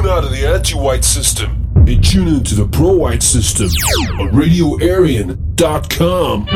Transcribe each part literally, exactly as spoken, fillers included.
Tune out of the anti-white system and tune into the pro-white system on radio arian dot com.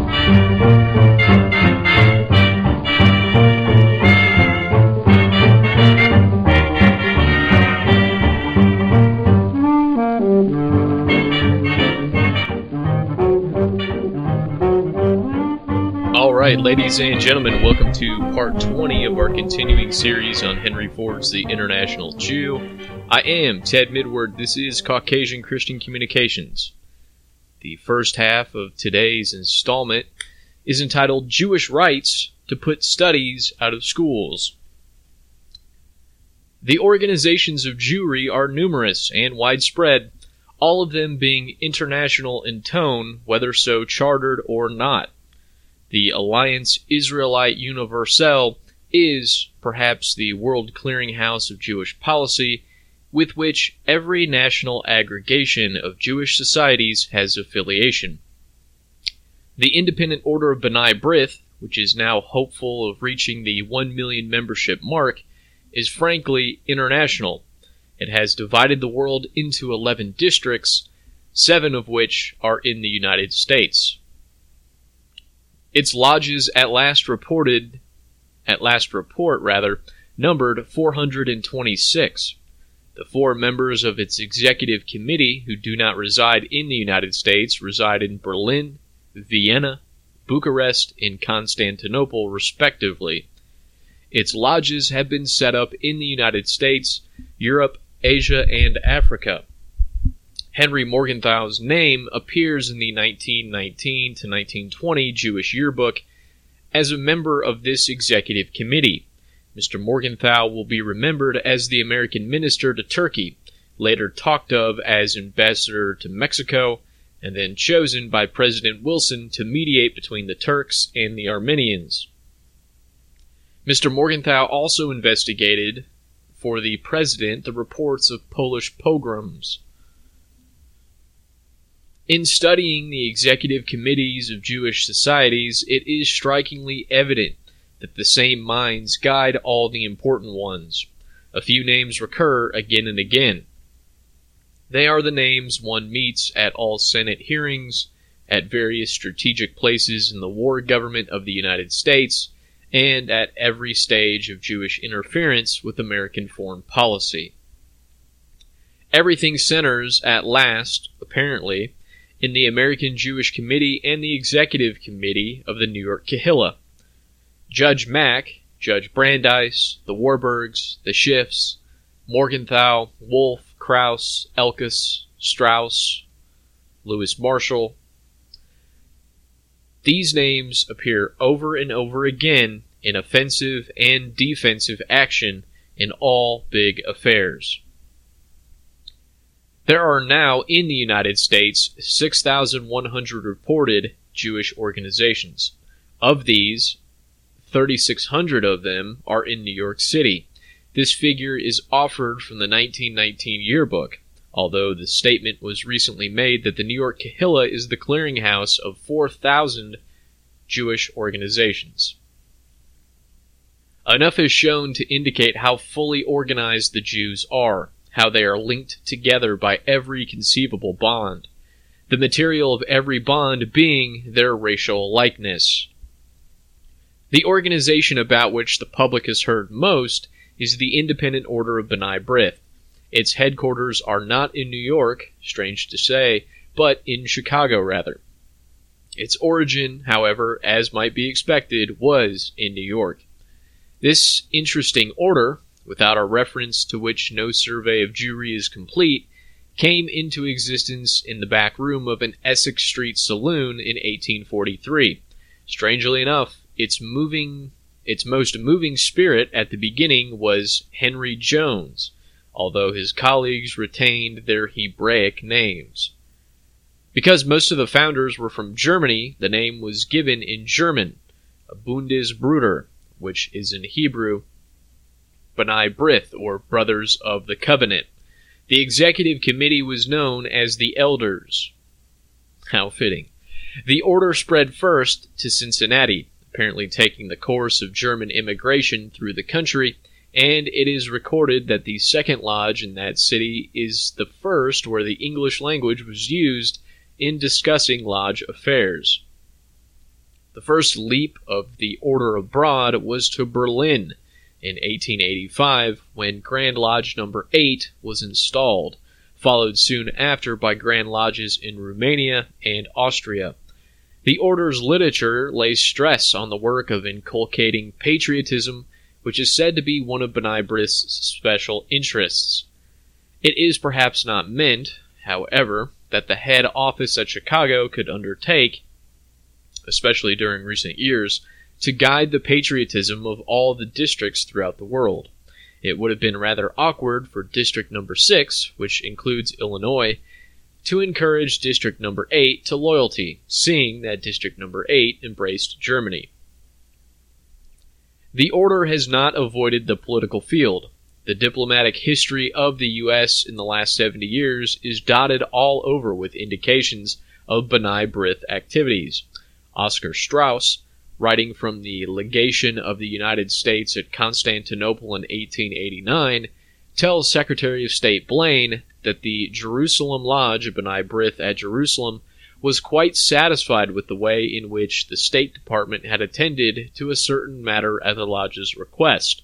Alright, ladies and gentlemen, welcome to part twenty of our continuing series on Henry Ford's The International Jew. I am Ted Midward. This is Caucasian Christian Communications. The first half of today's installment is entitled Jewish Rights to Put Studies Out of Schools. The organizations of Jewry are numerous and widespread, all of them being international in tone, whether so chartered or not. The Alliance Israelite Universelle is, perhaps, the world clearinghouse of Jewish policy, with which every national aggregation of Jewish societies has affiliation. The Independent Order of B'nai B'rith, which is now hopeful of reaching the one million membership mark, is frankly international. It has divided the world into eleven districts, seven of which are in the United States. Its lodges at last reported, at last report rather, numbered four hundred twenty-six. The four members of its executive committee who do not reside in the United States reside in Berlin, Vienna, Bucharest, and Constantinople, respectively. Its lodges have been set up in the United States, Europe, Asia, and Africa. Henry Morgenthau's name appears in the nineteen nineteen to nineteen twenty Jewish Yearbook as a member of this executive committee. Mister Morgenthau will be remembered as the American minister to Turkey, later talked of as ambassador to Mexico, and then chosen by President Wilson to mediate between the Turks and the Armenians. Mister Morgenthau also investigated for the president the reports of Polish pogroms. In studying the executive committees of Jewish societies, it is strikingly evident that the same minds guide all the important ones. A few names recur again and again. They are the names one meets at all Senate hearings, at various strategic places in the war government of the United States, and at every stage of Jewish interference with American foreign policy. Everything centers, at last, apparently, in the American Jewish Committee and the Executive Committee of the New York Kehillah. Judge Mack, Judge Brandeis, the Warburgs, the Schiffs, Morgenthau, Wolf, Krauss, Elkus, Strauss, Lewis Marshall. These names appear over and over again in offensive and defensive action in all big affairs. There are now in the United States six thousand one hundred reported Jewish organizations. Of these, three thousand six hundred of them are in New York City. This figure is offered from the nineteen nineteen yearbook, although the statement was recently made that the New York Kehillah is the clearinghouse of four thousand Jewish organizations. Enough is shown to indicate how fully organized the Jews are, how they are linked together by every conceivable bond, the material of every bond being their racial likeness. The organization about which the public has heard most is the Independent Order of B'nai B'rith. Its headquarters are not in New York, strange to say, but in Chicago, rather. Its origin, however, as might be expected, was in New York. This interesting order, without a reference to which no survey of Jewry is complete, came into existence in the back room of an Essex Street saloon in eighteen forty-three. Strangely enough, its moving, its most moving spirit at the beginning was Henry Jones, although his colleagues retained their Hebraic names. Because most of the founders were from Germany, the name was given in German, Bundesbrüder, which is in Hebrew B'nai B'rith, or Brothers of the Covenant. The executive committee was known as the Elders. How fitting. The order spread first to Cincinnati, apparently taking the course of German immigration through the country, and it is recorded that the second lodge in that city is the first where the English language was used in discussing lodge affairs. The first leap of the order abroad was to Berlin in eighteen eighty-five, when Grand Lodge number eight was installed, followed soon after by Grand Lodges in Romania and Austria. The order's literature lays stress on the work of inculcating patriotism, which is said to be one of B'nai B'rith's special interests. It is perhaps not meant, however, that the head office at Chicago could undertake, especially during recent years, to guide the patriotism of all the districts throughout the world. It would have been rather awkward for District Number six, which includes Illinois, to encourage District Number eight to loyalty, seeing that District Number eight embraced Germany. The order has not avoided the political field. The diplomatic history of the U S in the last seventy years is dotted all over with indications of B'nai B'rith activities. Oscar Strauss, writing from the legation of the United States at Constantinople in eighteen eighty-nine, tells Secretary of State Blaine that the Jerusalem Lodge of B'nai B'rith at Jerusalem was quite satisfied with the way in which the State Department had attended to a certain matter at the lodge's request.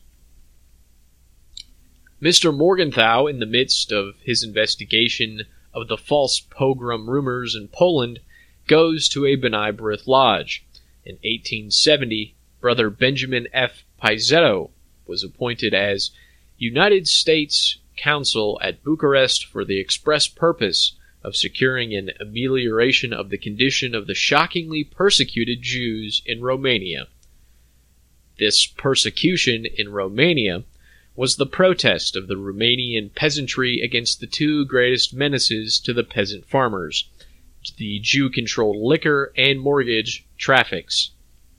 Mister Morgenthau, in the midst of his investigation of the false pogrom rumors in Poland, goes to a B'nai B'rith lodge. In eighteen seventy, Brother Benjamin F. Pizzetto was appointed as United States Consul at Bucharest for the express purpose of securing an amelioration of the condition of the shockingly persecuted Jews in Romania. This persecution in Romania was the protest of the Romanian peasantry against the two greatest menaces to the peasant farmers, the Jew-controlled liquor and mortgage traffics.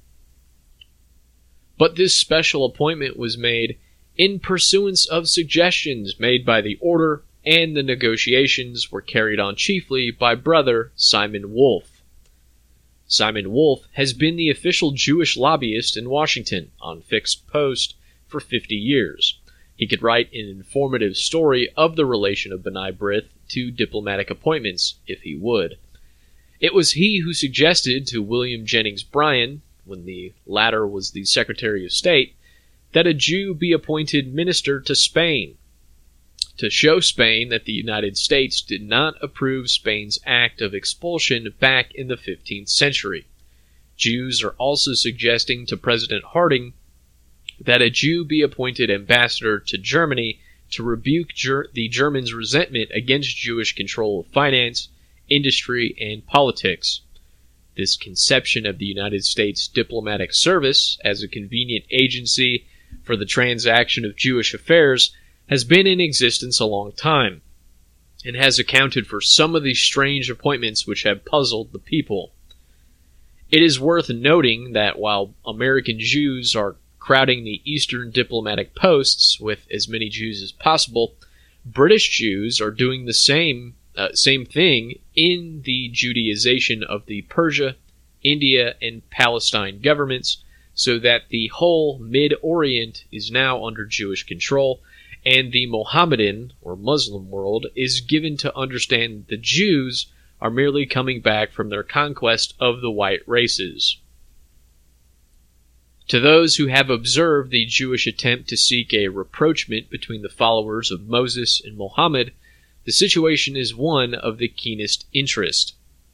But this special appointment was made in pursuance of suggestions made by the order, and the negotiations were carried on chiefly by Brother Simon Wolf. Simon Wolf has been the official Jewish lobbyist in Washington on fixed post for fifty years. He could write an informative story of the relation of B'nai B'rith to diplomatic appointments, if he would. It was he who suggested to William Jennings Bryan, when the latter was the Secretary of State, that a Jew be appointed minister to Spain, to show Spain that the United States did not approve Spain's act of expulsion back in the fifteenth century. Jews are also suggesting to President Harding that a Jew be appointed ambassador to Germany to rebuke ger- the Germans' resentment against Jewish control of finance, industry, and politics. This conception of the United States diplomatic service as a convenient agency for the transaction of Jewish affairs has been in existence a long time, and has accounted for some of the strange appointments which have puzzled the people. It is worth noting that while American Jews are crowding the Eastern diplomatic posts with as many Jews as possible, British Jews are doing the same uh, same thing in the Judaization of the Persia, India, and Palestine governments, so that the whole Mid-Orient is now under Jewish control, and the Mohammedan, or Muslim world, is given to understand the Jews are merely coming back from their conquest of the white races. To those who have observed the Jewish attempt to seek a rapprochement between the followers of Moses and Muhammad, the situation is one of the keenest interest.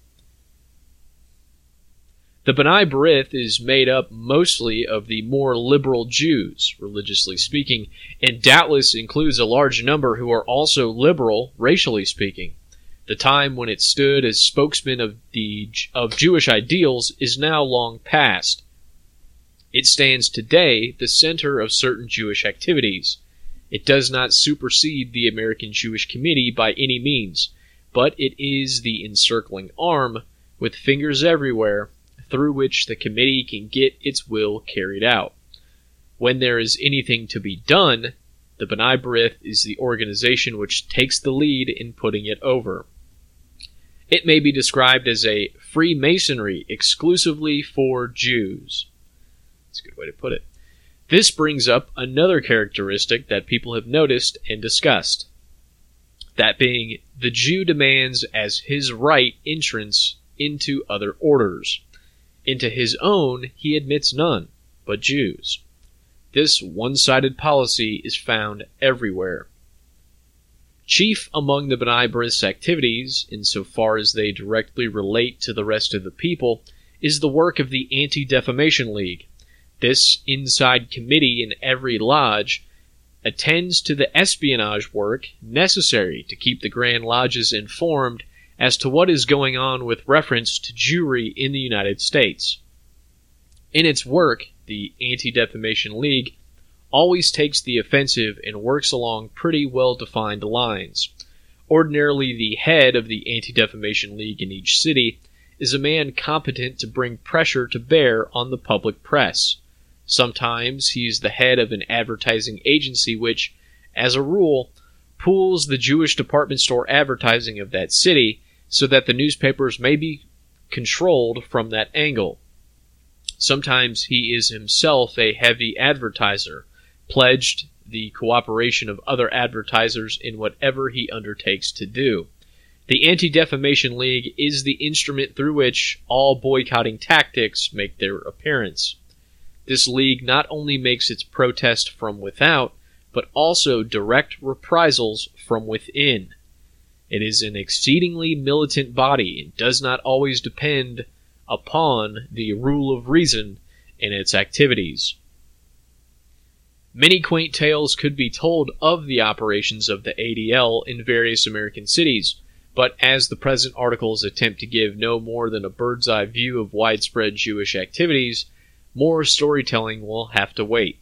The B'nai B'rith is made up mostly of the more liberal Jews, religiously speaking, and doubtless includes a large number who are also liberal, racially speaking. The time when it stood as spokesman of the of Jewish ideals is now long past. It stands today the center of certain Jewish activities. It does not supersede the American Jewish Committee by any means, but it is the encircling arm, with fingers everywhere, through which the committee can get its will carried out. When there is anything to be done, the B'nai B'rith is the organization which takes the lead in putting it over. It may be described as a Freemasonry exclusively for Jews. That's a good way to put it. This brings up another characteristic that people have noticed and discussed. That being, the Jew demands as his right entrance into other orders. Into his own he admits none, but Jews. This one-sided policy is found everywhere. Chief among the B'nai B'rith's activities, insofar as they directly relate to the rest of the people, is the work of the Anti-Defamation League. This inside committee in every lodge attends to the espionage work necessary to keep the Grand Lodges informed as to what is going on with reference to Jewry in the United States. In its work, the Anti-Defamation League always takes the offensive and works along pretty well-defined lines. Ordinarily, the head of the Anti-Defamation League in each city is a man competent to bring pressure to bear on the public press. Sometimes he is the head of an advertising agency which, as a rule, pools the Jewish department store advertising of that city so that the newspapers may be controlled from that angle. Sometimes he is himself a heavy advertiser, pledged the cooperation of other advertisers in whatever he undertakes to do. The Anti-Defamation League is the instrument through which all boycotting tactics make their appearance. This league not only makes its protest from without, but also direct reprisals from within. It is an exceedingly militant body and does not always depend upon the rule of reason in its activities. Many quaint tales could be told of the operations of the A D L in various American cities, but as the present articles attempt to give no more than a bird's-eye view of widespread Jewish activities, more storytelling will have to wait.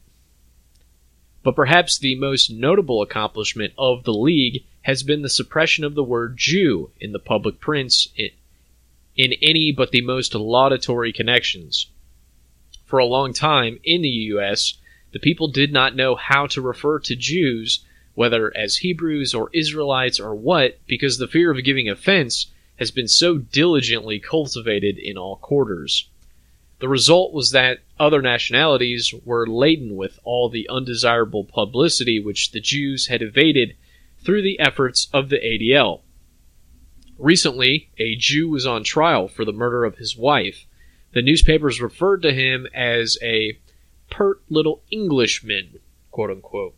But perhaps the most notable accomplishment of the League has been the suppression of the word Jew in the public prints in, in any but the most laudatory connections. For a long time in the U S, the people did not know how to refer to Jews, whether as Hebrews or Israelites or what, because the fear of giving offense has been so diligently cultivated in all quarters. The result was that other nationalities were laden with all the undesirable publicity which the Jews had evaded through the efforts of the A D L. Recently, a Jew was on trial for the murder of his wife. The newspapers referred to him as a pert little Englishman, quote-unquote.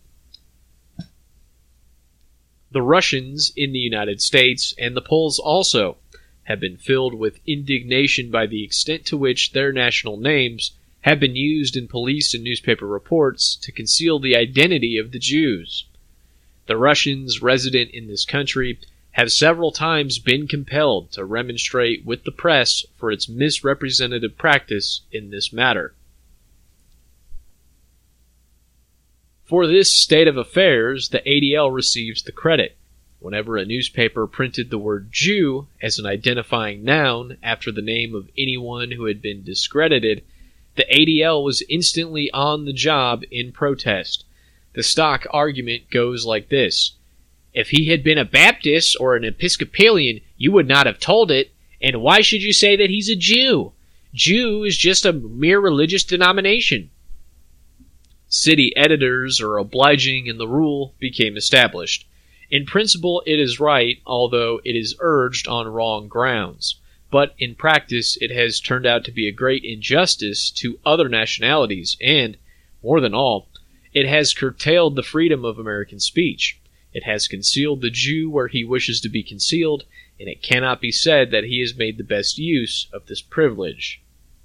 The Russians in the United States, and the Poles also, have been filled with indignation by the extent to which their national names have been used in police and newspaper reports to conceal the identity of the Jews. The Russians resident in this country have several times been compelled to remonstrate with the press for its misrepresentative practice in this matter. For this state of affairs, the A D L receives the credit. Whenever a newspaper printed the word Jew as an identifying noun after the name of anyone who had been discredited, the A D L was instantly on the job in protest. The stock argument goes like this: if he had been a Baptist or an Episcopalian, you would not have told it, and why should you say that he's a Jew? Jew is just a mere religious denomination. City editors are obliging and the rule became established. In principle it is right, although it is urged on wrong grounds. But in practice it has turned out to be a great injustice to other nationalities and, more than all, it has curtailed the freedom of American speech. It has concealed the Jew where he wishes to be concealed, and it cannot be said that he has made the best use of this privilege.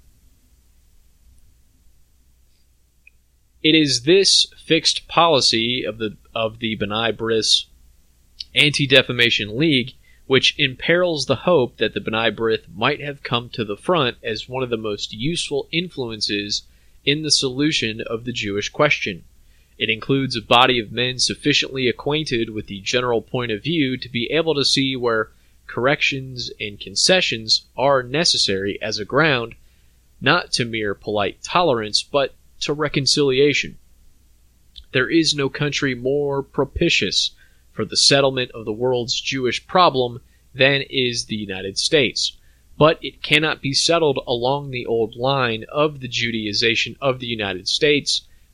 It is this fixed policy of the of the B'nai B'rith's Anti-Defamation League which imperils the hope that the B'nai B'rith might have come to the front as one of the most useful influences in the solution of the Jewish question. It includes a body of men sufficiently acquainted with the general point of view to be able to see where corrections and concessions are necessary as a ground, not to mere polite tolerance, but to reconciliation. There is no country more propitious for the settlement of the world's Jewish problem than is the United States, but it cannot be settled along the old line of the Judaization of the United States,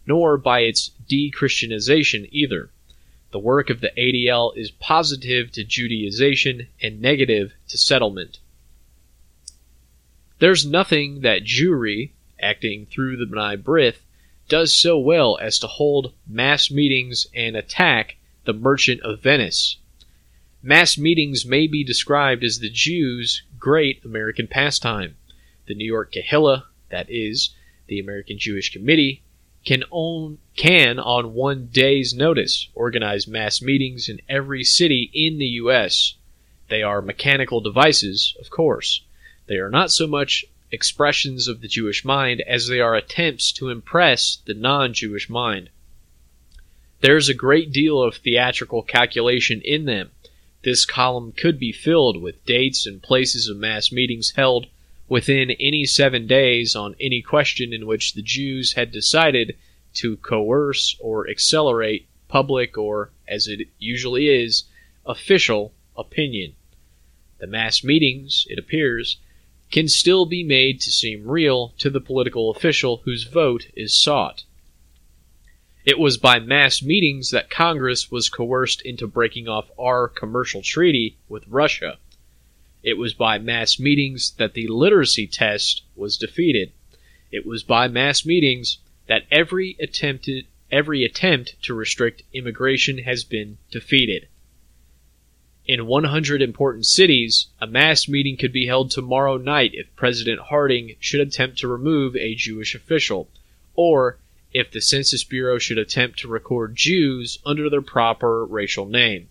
nor by its de-Christianization either. The work of the A D L is positive to Judaization and negative to settlement. There's nothing that Jewry, acting through the B'nai B'rith, does so well as to hold mass meetings and attack the Merchant of Venice. Mass meetings may be described as the Jews' great American pastime. The New York Kehillah, that is, the American Jewish Committee, can, own, can on one day's notice, organize mass meetings in every city in the U S. They are mechanical devices, of course. They are not so much expressions of the Jewish mind as they are attempts to impress the non-Jewish mind. There's a great deal of theatrical calculation in them. This column could be filled with dates and places of mass meetings held within any seven days on any question in which the Jews had decided to coerce or accelerate public or, as it usually is, official opinion. The mass meetings, it appears, can still be made to seem real to the political official whose vote is sought. It was by mass meetings that Congress was coerced into breaking off our commercial treaty with Russia. It was by mass meetings that the literacy test was defeated. It was by mass meetings that every attempted every attempt to restrict immigration has been defeated. In one hundred important cities, a mass meeting could be held tomorrow night if President Harding should attempt to remove a Jewish official, or if the Census Bureau should attempt to record Jews under their proper racial name.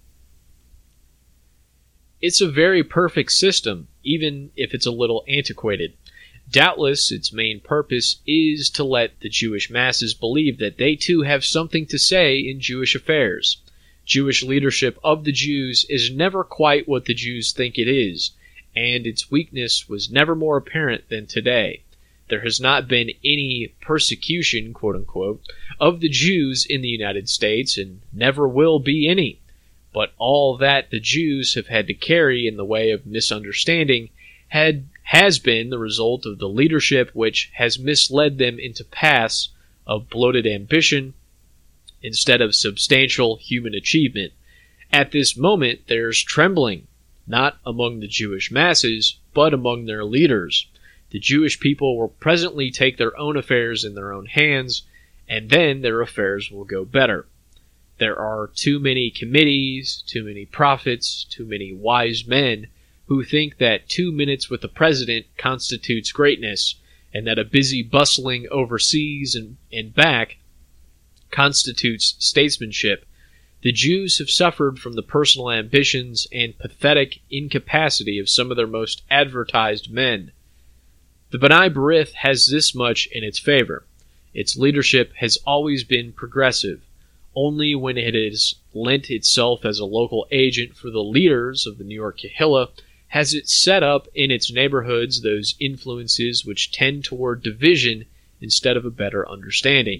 It's a very perfect system, even if it's a little antiquated. Doubtless, its main purpose is to let the Jewish masses believe that they too have something to say in Jewish affairs. Jewish leadership of the Jews is never quite what the Jews think it is, and its weakness was never more apparent than today. There has not been any persecution, quote-unquote, of the Jews in the United States, and never will be any. But all that the Jews have had to carry in the way of misunderstanding had has been the result of the leadership which has misled them into paths of bloated ambition instead of substantial human achievement. At this moment, there's trembling, not among the Jewish masses, but among their leaders. The Jewish people will presently take their own affairs in their own hands, and then their affairs will go better. There are too many committees, too many prophets, too many wise men who think that two minutes with the president constitutes greatness, and that a busy bustling overseas and, and back constitutes statesmanship. The Jews have suffered from the personal ambitions and pathetic incapacity of some of their most advertised men. The B'nai B'rith has this much in its favor. Its leadership has always been progressive. Only when it has lent itself as a local agent for the leaders of the New York Kehillah has it set up in its neighborhoods those influences which tend toward division instead of a better understanding.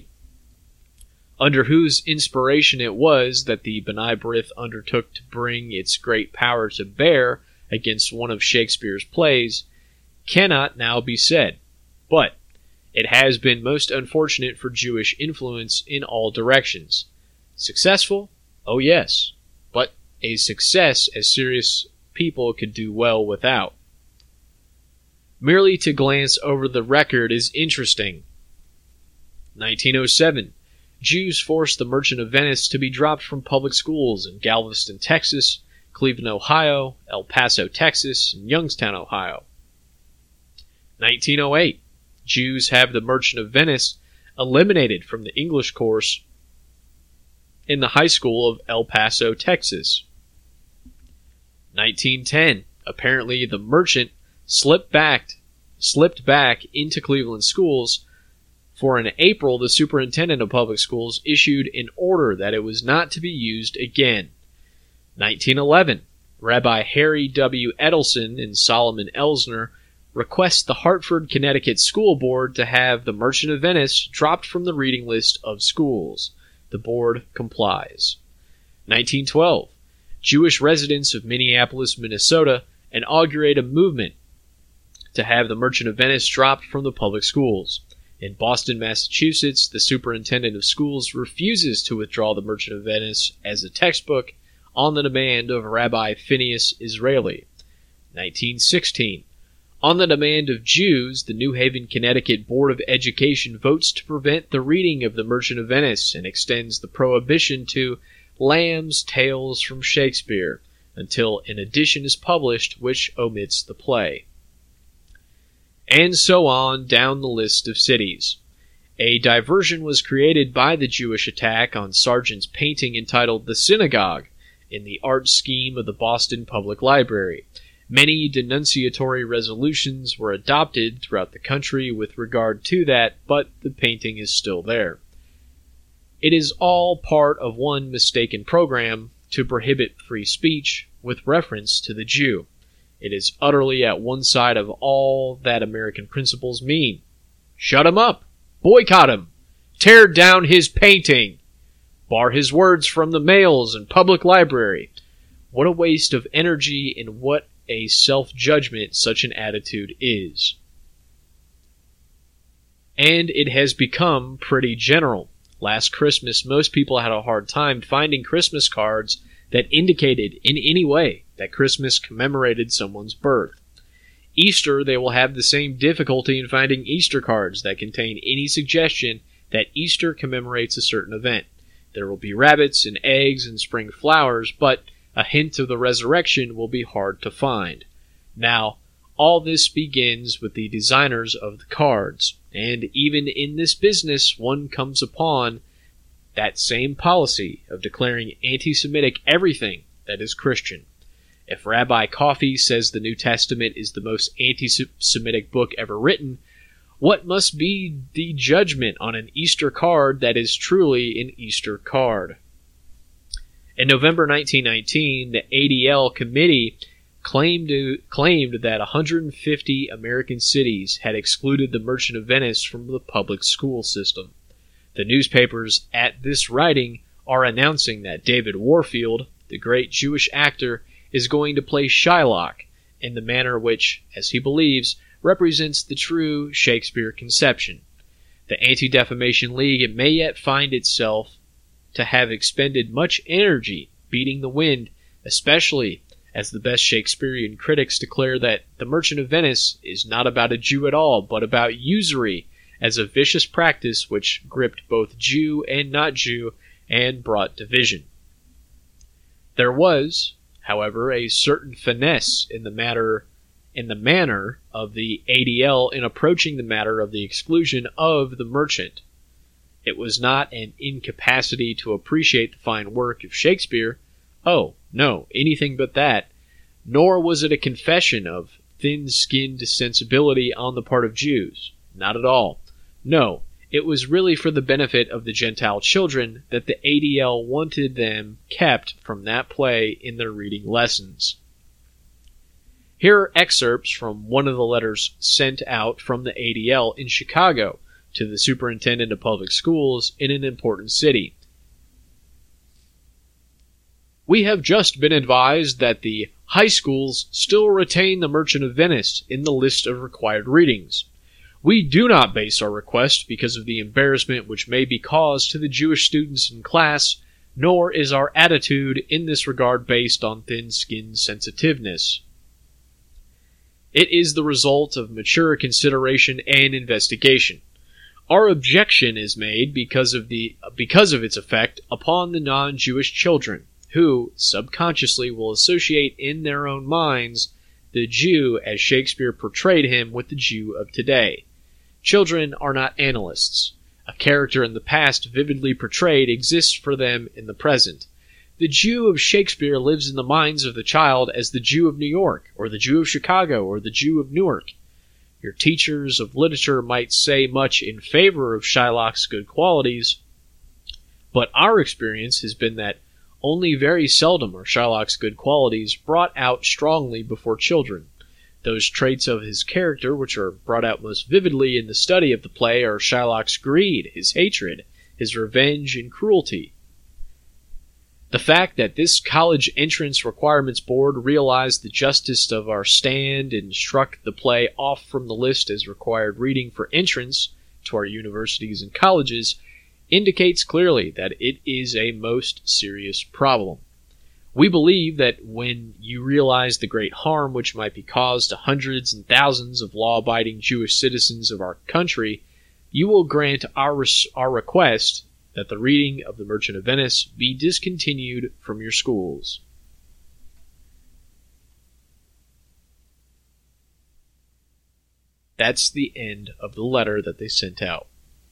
Under whose inspiration it was that the B'nai B'rith undertook to bring its great power to bear against one of Shakespeare's plays cannot now be said, but it has been most unfortunate for Jewish influence in all directions. Successful? Oh yes, but a success as serious people could do well without. Merely to glance over the record is interesting. nineteen oh seven. Jews forced the Merchant of Venice to be dropped from public schools in Galveston, Texas, Cleveland, Ohio, El Paso, Texas, and Youngstown, Ohio. nineteen oh eight. Jews have the Merchant of Venice eliminated from the English course in the high school of El Paso, Texas. nineteen ten. Apparently the Merchant slipped back, slipped back into Cleveland schools, for in April the superintendent of public schools issued an order that it was not to be used again. nineteen eleven. Rabbi Harry W. Edelson and Solomon Elsner request the Hartford, Connecticut School Board to have the Merchant of Venice dropped from the reading list of schools. The board complies. nineteen twelve. Jewish residents of Minneapolis, Minnesota inaugurate a movement to have the Merchant of Venice dropped from the public schools. In Boston, Massachusetts, the superintendent of schools refuses to withdraw The Merchant of Venice as a textbook on the demand of Rabbi Phineas Israeli. nineteen sixteen. On the demand of Jews, the New Haven, Connecticut Board of Education votes to prevent the reading of The Merchant of Venice and extends the prohibition to Lamb's Tales from Shakespeare until an edition is published which omits the play. And so on down the list of cities. A diversion was created by the Jewish attack on Sargent's painting entitled The Synagogue in the art scheme of the Boston Public Library. Many denunciatory resolutions were adopted throughout the country with regard to that, but the painting is still there. It is all part of one mistaken program to prohibit free speech with reference to the Jew. It is utterly at one side of all that American principles mean. Shut him up! Boycott him! Tear down his painting! Bar his words from the mails and public library! What a waste of energy and what a self-judgment such an attitude is. And it has become pretty general. Last Christmas, most people had a hard time finding Christmas cards that indicated in any way that Christmas commemorated someone's birth. Easter, they will have the same difficulty in finding Easter cards that contain any suggestion that Easter commemorates a certain event. There will be rabbits and eggs and spring flowers, but a hint of the resurrection will be hard to find. Now, all this begins with the designers of the cards, and even in this business one comes upon that same policy of declaring anti-Semitic everything that is Christian. If Rabbi Coffey says the New Testament is the most anti-Semitic book ever written, what must be the judgment on an Easter card that is truly an Easter card? In November nineteen nineteen, the A D L committee claimed, to, claimed that one hundred fifty American cities had excluded The Merchant of Venice from the public school system. The newspapers at this writing are announcing that David Warfield, the great Jewish actor, is going to play Shylock in the manner which, as he believes, represents the true Shakespeare conception. The Anti-Defamation League may yet find itself to have expended much energy beating the wind, especially as the best Shakespearean critics declare that The Merchant of Venice is not about a Jew at all, but about usury as a vicious practice which gripped both Jew and not Jew and brought division. There was, however, a certain finesse in the matter in the manner of the A D L in approaching the matter of the exclusion of The Merchant. It was not an incapacity to appreciate the fine work of Shakespeare. Oh, no, anything but that. Nor was it a confession of thin-skinned sensibility on the part of Jews. Not at all. No, it was really for the benefit of the Gentile children that the A D L wanted them kept from that play in their reading lessons. Here are excerpts from one of the letters sent out from the A D L in Chicago to the superintendent of public schools in an important city. We have just been advised that the high schools still retain The Merchant of Venice in the list of required readings. We do not base our request because of the embarrassment which may be caused to the Jewish students in class, nor is our attitude in this regard based on thin-skinned sensitiveness. It is the result of mature consideration and investigation. Our objection is made because of the because of its effect upon the non-Jewish children, who subconsciously will associate in their own minds the Jew as Shakespeare portrayed him with the Jew of today. Children are not analysts. A character in the past vividly portrayed exists for them in the present. The Jew of Shakespeare lives in the minds of the child as the Jew of New York, or the Jew of Chicago, or the Jew of Newark. Your teachers of literature might say much in favor of Shylock's good qualities, but our experience has been that only very seldom are Shylock's good qualities brought out strongly before children. Those traits of his character which are brought out most vividly in the study of the play are Shylock's greed, his hatred, his revenge, and cruelty. The fact that this college entrance requirements board realized the justice of our stand and struck the play off from the list as required reading for entrance to our universities and colleges indicates clearly that it is a most serious problem. We believe that when you realize the great harm which might be caused to hundreds and thousands of law-abiding Jewish citizens of our country, you will grant our, res- our request that the reading of the Merchant of Venice be discontinued from your schools. That's the end of the letter that they sent out.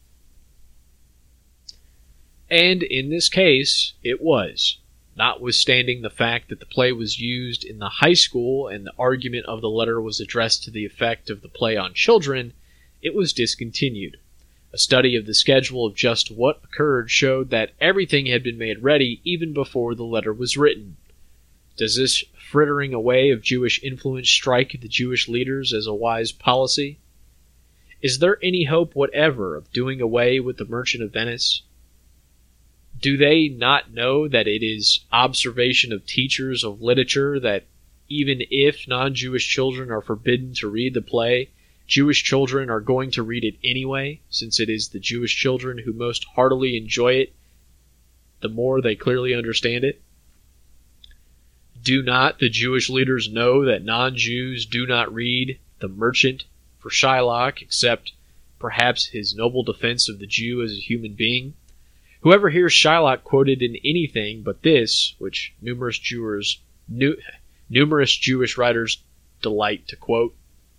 And in this case, it was. Notwithstanding the fact that the play was used in the high school and the argument of the letter was addressed to the effect of the play on children, it was discontinued. A study of the schedule of just what occurred showed that everything had been made ready even before the letter was written. Does this frittering away of Jewish influence strike the Jewish leaders as a wise policy? Is there any hope whatever of doing away with the Merchant of Venice? Do they not know that it is observation of teachers of literature that even if non-Jewish children are forbidden to read the play, Jewish children are going to read it anyway, since it is the Jewish children who most heartily enjoy it, the more they clearly understand it? Do not the Jewish leaders know that non-Jews do not read The Merchant for Shylock, except perhaps his noble defense of the Jew as a human being? Whoever hears Shylock quoted in anything but this, which numerous Jewers, nu- numerous Jewish writers delight to quote,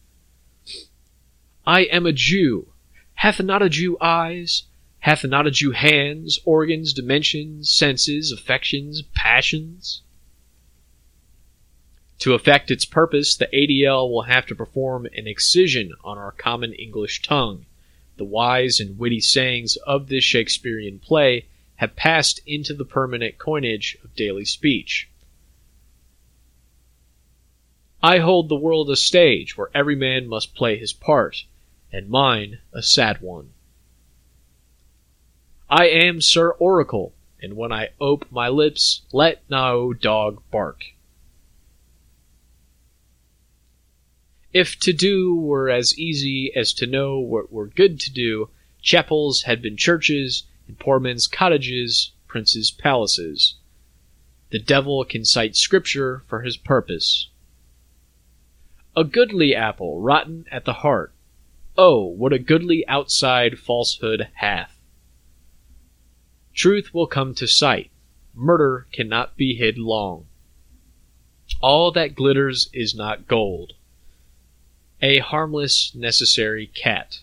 I am a Jew. Hath not a Jew eyes? Hath not a Jew hands, organs, dimensions, senses, affections, passions? To effect its purpose, the A D L will have to perform an excision on our common English tongue. The wise and witty sayings of this Shakespearean play have passed into the permanent coinage of daily speech. I hold the world a stage where every man must play his part, and mine a sad one. I am Sir Oracle, and when I ope my lips, let no dog bark. If to do were as easy as to know what were good to do, chapels had been churches, and poor men's cottages, princes' palaces. The devil can cite Scripture for his purpose. A goodly apple rotten at the heart, oh, what a goodly outside falsehood hath. Truth will come to sight, murder cannot be hid long. All that glitters is not gold. A harmless, necessary cat.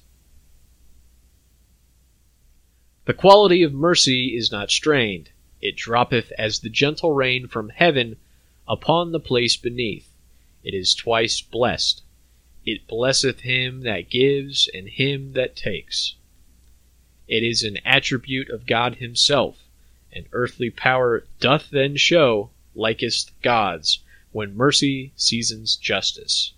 The quality of mercy is not strained. It droppeth as the gentle rain from heaven upon the place beneath. It is twice blessed. It blesseth him that gives and him that takes. It is an attribute of God himself, and earthly power doth then show, likest God's, when mercy seasons justice.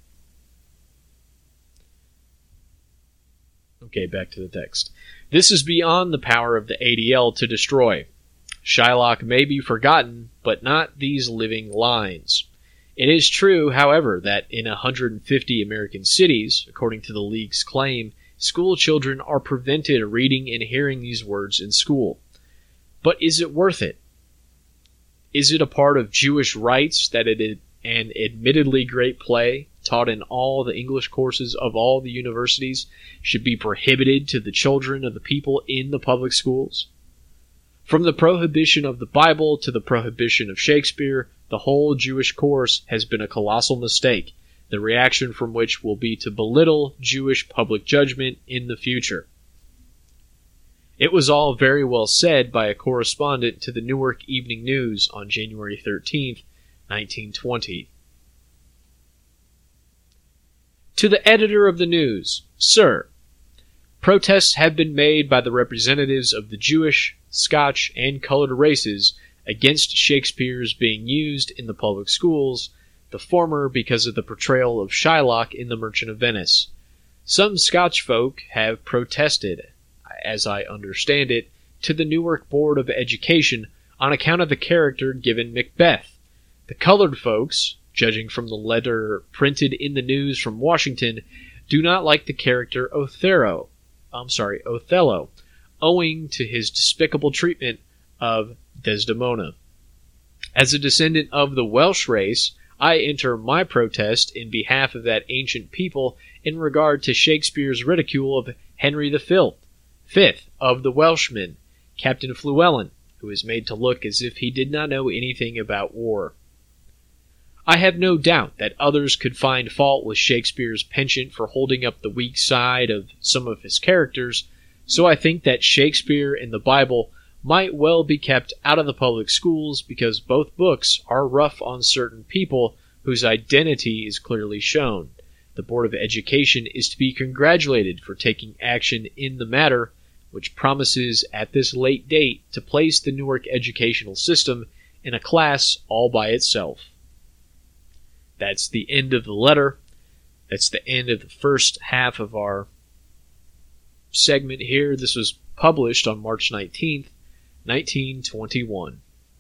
Okay, back to the text. This is beyond the power of the A D L to destroy. Shylock may be forgotten, but not these living lines. It is true, however, that in one hundred fifty American cities, according to the League's claim, school children are prevented reading and hearing these words in school. But is it worth it? Is it a part of Jewish rights that it, an admittedly great play, taught in all the English courses of all the universities, should be prohibited to the children of the people in the public schools? From the prohibition of the Bible to the prohibition of Shakespeare, the whole Jewish course has been a colossal mistake, the reaction from which will be to belittle Jewish public judgment in the future. It was all very well said by a correspondent to the Newark Evening News on January thirteenth, nineteen twenty. To the editor of the News, Sir, protests have been made by the representatives of the Jewish, Scotch, and colored races against Shakespeare's being used in the public schools, the former because of the portrayal of Shylock in The Merchant of Venice. Some Scotch folk have protested, as I understand it, to the Newark Board of Education on account of the character given Macbeth. The colored folks, judging from the letter printed in the news from Washington, do not like the character Othello, I'm sorry, Othello, owing to his despicable treatment of Desdemona. As a descendant of the Welsh race, I enter my protest in behalf of that ancient people in regard to Shakespeare's ridicule of Henry the Fifth, fifth of the Welshmen, Captain Fluellen, who is made to look as if he did not know anything about war. I have no doubt that others could find fault with Shakespeare's penchant for holding up the weak side of some of his characters, so I think that Shakespeare and the Bible might well be kept out of the public schools because both books are rough on certain people whose identity is clearly shown. The Board of Education is to be congratulated for taking action in the matter, which promises at this late date to place the Newark educational system in a class all by itself. That's the end of the letter. That's the end of the first half of our segment here. This was published on March nineteenth, nineteen twenty-one.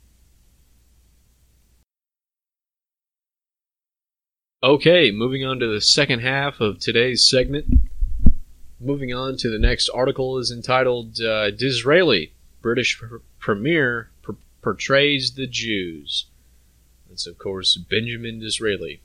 Okay, moving on to the second half of today's segment. Moving on to the next article is entitled uh, Disraeli, British pr- Premier pr- Portrays the Jews. That's, of course, Benjamin Disraeli.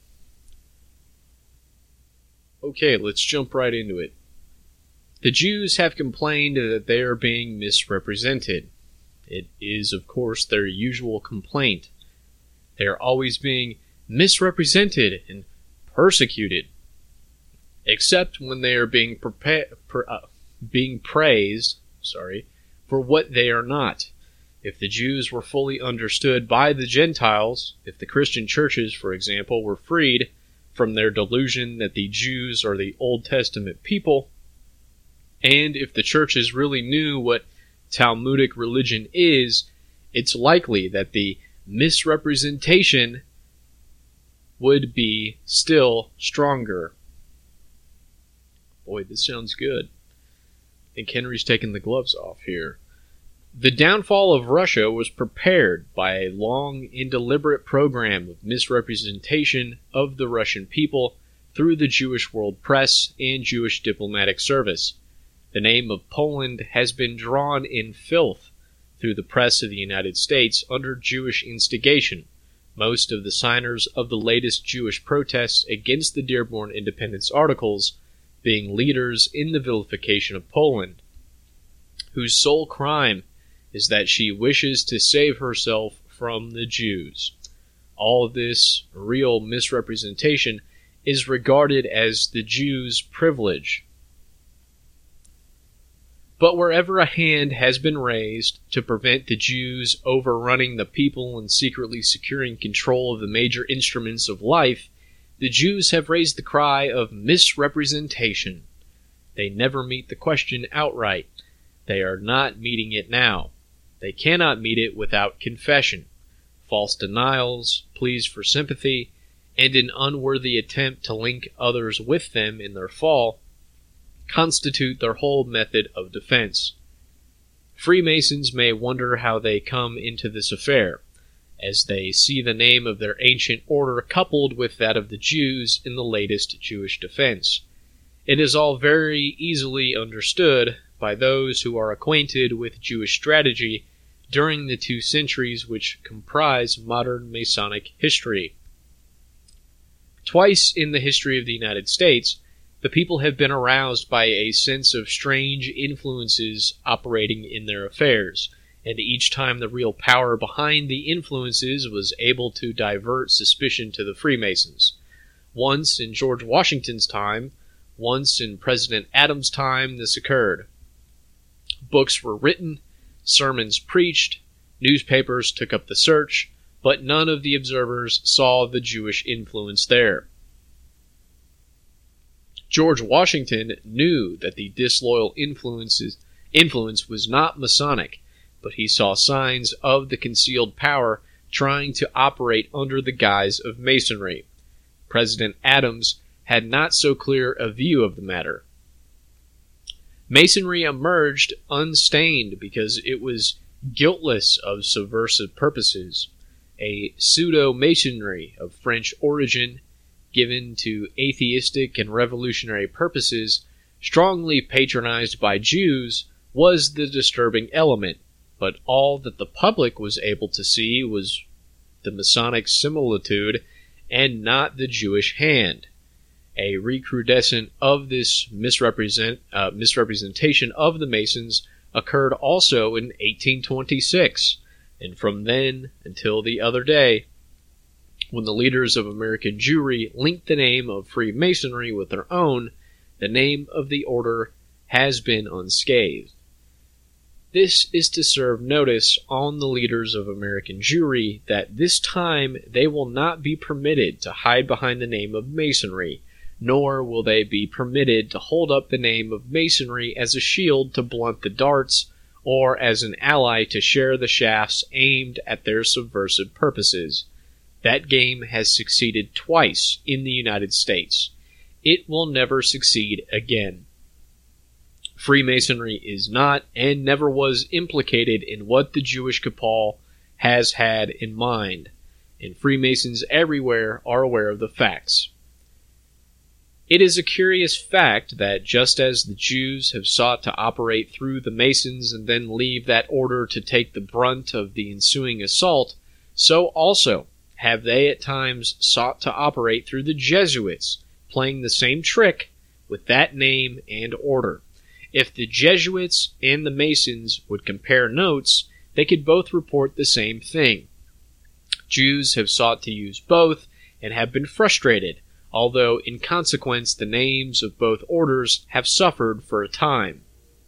Okay, let's jump right into it. The Jews have complained that they are being misrepresented. It is, of course, their usual complaint. They are always being misrepresented and persecuted, except when they are being prepa- per, uh, being praised, sorry, for what they are not. If the Jews were fully understood by the Gentiles, if the Christian churches, for example, were freed from their delusion that the Jews are the Old Testament people, and if the churches really knew what Talmudic religion is, it's likely that the misrepresentation would be still stronger. Boy, this sounds good. I think Henry's taking the gloves off here. The downfall of Russia was prepared by a long and deliberate program of misrepresentation of the Russian people through the Jewish world press and Jewish diplomatic service. The name of Poland has been drawn in filth through the press of the United States under Jewish instigation, most of the signers of the latest Jewish protests against the Dearborn Independence articles being leaders in the vilification of Poland, whose sole crime is that she wishes to save herself from the Jews. All of this real misrepresentation is regarded as the Jews' privilege. But wherever a hand has been raised to prevent the Jews overrunning the people and secretly securing control of the major instruments of life, the Jews have raised the cry of misrepresentation. They never meet the question outright. They are not meeting it now. They cannot meet it without confession, false denials, pleas for sympathy, and an unworthy attempt to link others with them in their fall constitute their whole method of defense. Freemasons may wonder how they come into this affair, as they see the name of their ancient order coupled with that of the Jews in the latest Jewish defense. It is all very easily understood by those who are acquainted with Jewish strategy during the two centuries which comprise modern Masonic history. Twice in the history of the United States, the people have been aroused by a sense of strange influences operating in their affairs, and each time the real power behind the influences was able to divert suspicion to the Freemasons. Once in George Washington's time, once in President Adams' time, this occurred. Books were written, sermons preached, newspapers took up the search, but none of the observers saw the Jewish influence there. George Washington knew that the disloyal influences, influence was not Masonic, but he saw signs of the concealed power trying to operate under the guise of Masonry. President Adams had not so clear a view of the matter. Masonry emerged unstained because it was guiltless of subversive purposes, a pseudo-Masonry of French origin given to atheistic and revolutionary purposes strongly patronized by Jews, was the disturbing element, but all that the public was able to see was the Masonic similitude and not the Jewish hand. A recrudescence of this misrepresent, uh, misrepresentation of the Masons occurred also in eighteen twenty-six, and from then until the other day, when the leaders of American Jewry linked the name of Freemasonry with their own, the name of the order has been unscathed. This is to serve notice on the leaders of American Jewry that this time they will not be permitted to hide behind the name of Masonry, nor will they be permitted to hold up the name of Masonry as a shield to blunt the darts, or as an ally to share the shafts aimed at their subversive purposes. That game has succeeded twice in the United States. It will never succeed again. Freemasonry is not and never was implicated in what the Jewish cabal has had in mind, and Freemasons everywhere are aware of the facts. It is a curious fact that just as the Jews have sought to operate through the Masons and then leave that order to take the brunt of the ensuing assault, so also have they at times sought to operate through the Jesuits, playing the same trick with that name and order. If the Jesuits and the Masons would compare notes, they could both report the same thing. Jews have sought to use both and have been frustrated, although in consequence the names of both orders have suffered for a time.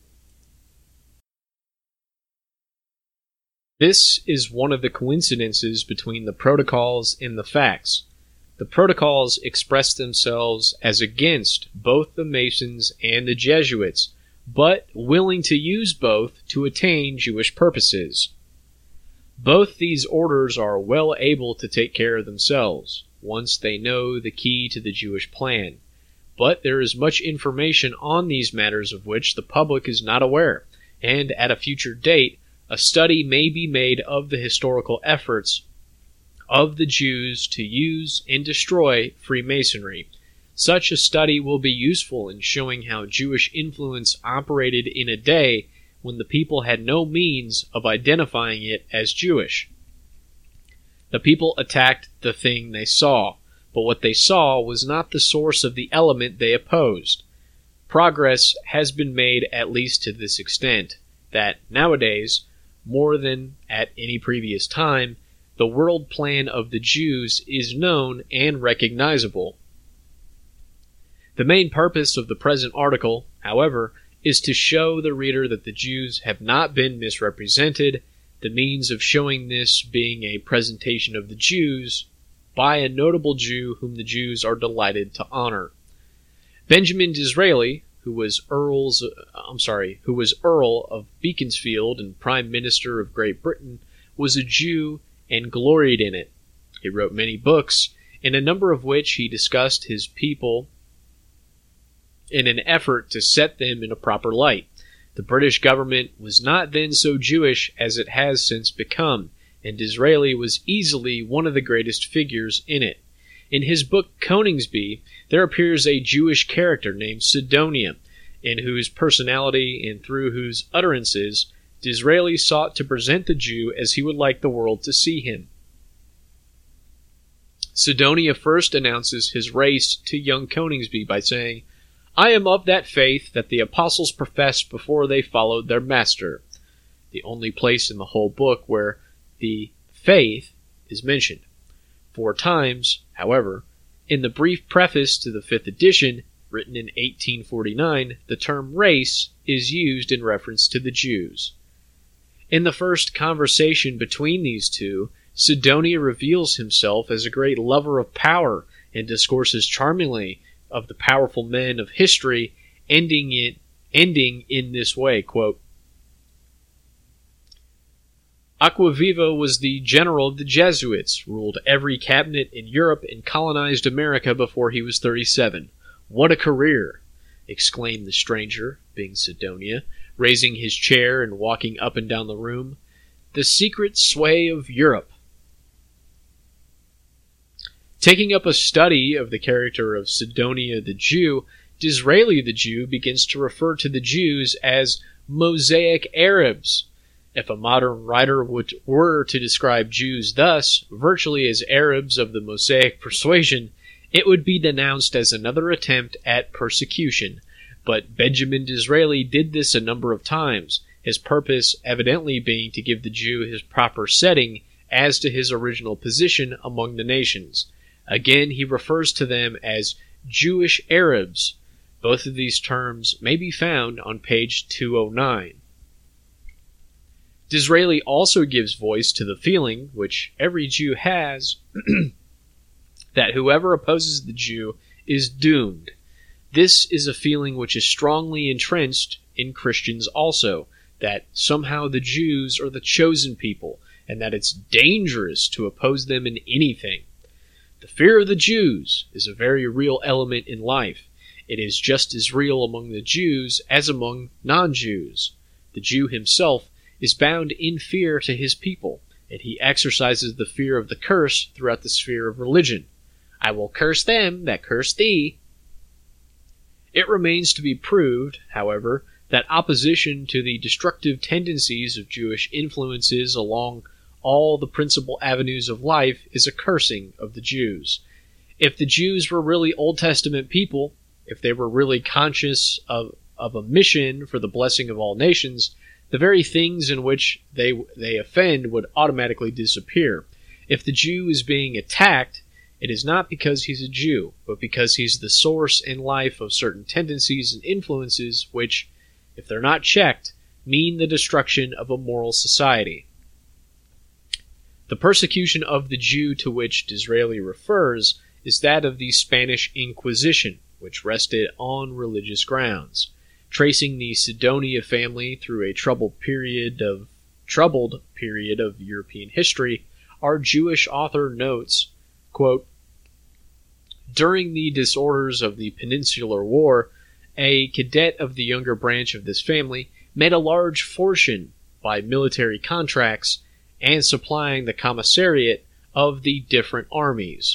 This is one of the coincidences between the protocols and the facts. The protocols express themselves as against both the Masons and the Jesuits, but willing to use both to attain Jewish purposes. Both these orders are well able to take care of themselves, once they know the key to the Jewish plan. But there is much information on these matters of which the public is not aware, and at a future date, a study may be made of the historical efforts of the Jews to use and destroy Freemasonry. Such a study will be useful in showing how Jewish influence operated in a day when the people had no means of identifying it as Jewish. The people attacked the thing they saw, but what they saw was not the source of the element they opposed. Progress has been made at least to this extent, that nowadays, more than at any previous time, the world plan of the Jews is known and recognizable. The main purpose of the present article, however, is to show the reader that the Jews have not been misrepresented, the means of showing this being a presentation of the Jews by a notable Jew whom the Jews are delighted to honor. Benjamin Disraeli, who was Earl's, I'm sorry, who was Earl of Beaconsfield and Prime Minister of Great Britain, was a Jew and gloried in it. He wrote many books, in a number of which he discussed his people in an effort to set them in a proper light. The British government was not then so Jewish as it has since become, and Disraeli was easily one of the greatest figures in it. In his book Coningsby, there appears a Jewish character named Sidonia, in whose personality and through whose utterances Disraeli sought to present the Jew as he would like the world to see him. Sidonia first announces his race to young Coningsby by saying, "I am of that faith that the apostles professed before they followed their master," the only place in the whole book where the faith is mentioned. Four times, however, in the brief preface to the fifth edition, written in eighteen forty-nine, the term race is used in reference to the Jews. In the first conversation between these two, Sidonia reveals himself as a great lover of power and discourses charmingly of the powerful men of history, ending it ending in this way, quote, "Acquaviva was the general of the Jesuits, ruled every cabinet in Europe, and colonized America before he was thirty-seven. What a career!" exclaimed the stranger, being Sidonia, raising his chair and walking up and down the room. "The secret sway of Europe." Taking up a study of the character of Sidonia the Jew, Disraeli the Jew begins to refer to the Jews as Mosaic Arabs. If a modern writer would, were to describe Jews thus, virtually as Arabs of the Mosaic persuasion, it would be denounced as another attempt at persecution. But Benjamin Disraeli did this a number of times, his purpose evidently being to give the Jew his proper setting as to his original position among the nations. Again, he refers to them as Jewish Arabs. Both of these terms may be found on page two oh nine. Disraeli also gives voice to the feeling, which every Jew has, that whoever opposes the Jew is doomed. This is a feeling which is strongly entrenched in Christians also, that somehow the Jews are the chosen people, and that it's dangerous to oppose them in anything. The fear of the Jews is a very real element in life. It is just as real among the Jews as among non-Jews. The Jew himself is bound in fear to his people, and he exercises the fear of the curse throughout the sphere of religion. I will curse them that curse thee. It remains to be proved, however, that opposition to the destructive tendencies of Jewish influences along all the principal avenues of life is a cursing of the Jews. If the Jews were really Old Testament people, if they were really conscious of, of a mission for the blessing of all nations, the very things in which they they offend would automatically disappear. If the Jew is being attacked, it is not because he's a Jew, but because he's the source in life of certain tendencies and influences which, if they're not checked, mean the destruction of a moral society. The persecution of the Jew to which Disraeli refers is that of the Spanish Inquisition, which rested on religious grounds. Tracing the Sidonia family through a troubled period of troubled period of European history, our Jewish author notes, quote, during the disorders of the Peninsular War, a cadet of the younger branch of this family made a large fortune by military contracts and supplying the commissariat of the different armies.